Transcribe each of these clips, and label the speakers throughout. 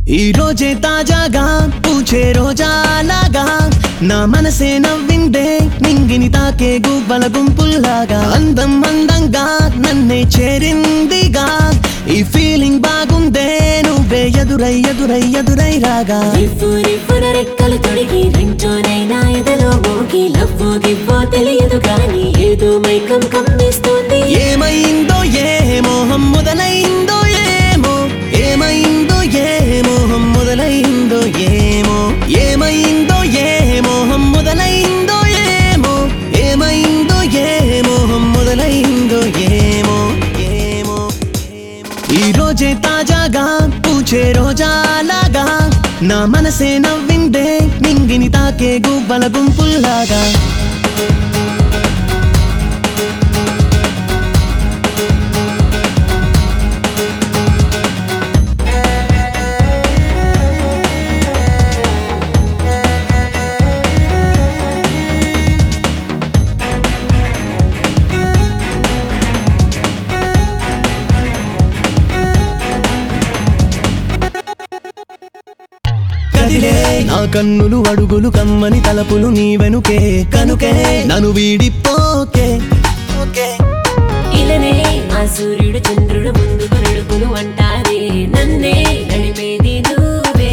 Speaker 1: ఈ రోజే తాజాగా పూచే రోజాలాగా నా మనసే నవ్విందే నింగిని తాకే గువ్వల గుంపుల్లాగా అందం అందంగా నన్నే చేరిందిగా ఈ ఫీలింగ్ బాగుందే నువ్వే ఎదురై ఎదురై ఎదురై రాగా
Speaker 2: రెక్కలు తొడిగి రింటోనైనా ఎదలో మోగి లవ్వో గివ్వో తెలియదు కానీ ఏదో మైకం కమ్మిస్తోంది
Speaker 1: ఏమైందో ఏ మోహం మొదలైందో ఏమో ఏమైందో ఏ మోహం మొదలైందో ఏమో ఏమైందో ఏ మోహం మొదలైందో ఏమో ఏమైందో ఏ మోహం మొదలైందో ఏమో ఏమో ఈ రోజే తాజాగా పూచే రోజాలాగా నా మనసే నవ్విందే నింగిని తాకే గువ్వల గుంపుల్లాగా నా కన్నులు అడుగులు కమ్మని తలపులు నీ వెనుకే కనుకే నన్ను వీడిపోకే
Speaker 2: ఇలనే ఆ సూర్యుడు చంద్రుడు ముందుకు నడుపులు అంటారే నన్నే నడిపేది నువ్వే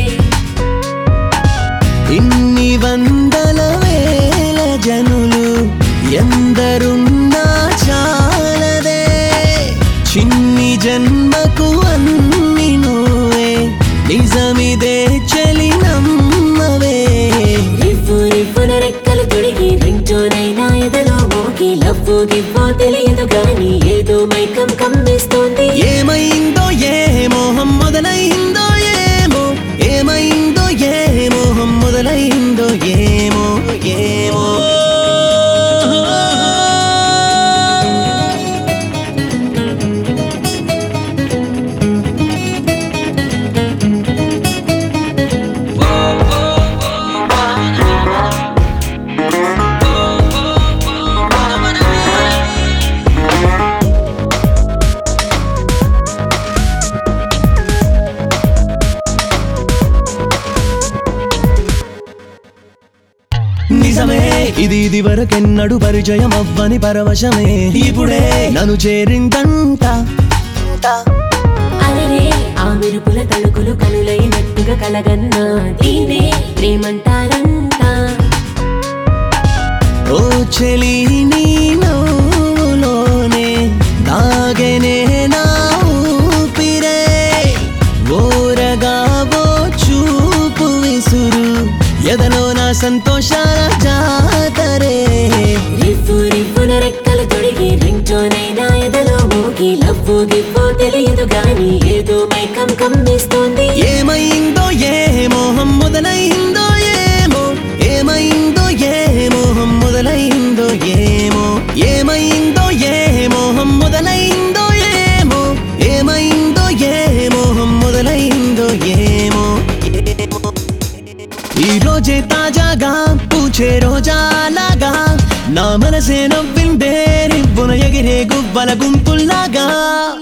Speaker 1: ఇన్ని వందల వేల జనులు ఎందరున్నా చాలదే చిన్ని జన్మకు అన్ని నువ్వే నిజమిదే చలి నమ్మవే
Speaker 2: రెక్కలు తొడిగి రింటోనైనా ఎదలో మోగి లవ్వో గివ్వో తెలియదు కానీ ఏదో మైకం కమ్మిస్తోంది
Speaker 1: ఏమైందో ఏ మోహం మొదలైందో ఏమో ఏమైందో ఏ మోహం మొదలైందో ఏమో ఏమో నిజమే ఇది వరకెన్నడు పరిచయం అవ్వని పరవశమే ఇప్పుడే నన్ను చేరిందంట
Speaker 2: అరే ఆ మెరుపుల తలుకులు కనులైనట్టుగా కలగన్నా దీనే ప్రేమంటారంట
Speaker 1: ఓ చెలి నీ నవ్వులోనే దాగెనే నా ఊపిరే ఓరగా ఓ చూపు విసురు ఎదలో నా సంతోషాల జాతరే
Speaker 2: రివ్వున రెక్కలు తొడిగి రింటోనైనా ఎదలో మోగి లవ్వో గివ్వో తెలియదు గాని ఏదో మైకం కమ్మిస్తోంది
Speaker 1: ఏమైందో ఏ మోహం మొదలైందో ఏమో ఏమైందో ఏ మోహం మొదలైందో ఏమో ఏమైందో ఏ మోహం మొదలైందో ఏమో ఏమైందో ఏ మోహం మొదలైందో ఏమో ఈ రోజే తాజాగా పూచే రోజాలాగా నా మనసే నవ్విందే రివ్వున ఎగిరే గువ్వల గుంపుల్లాగా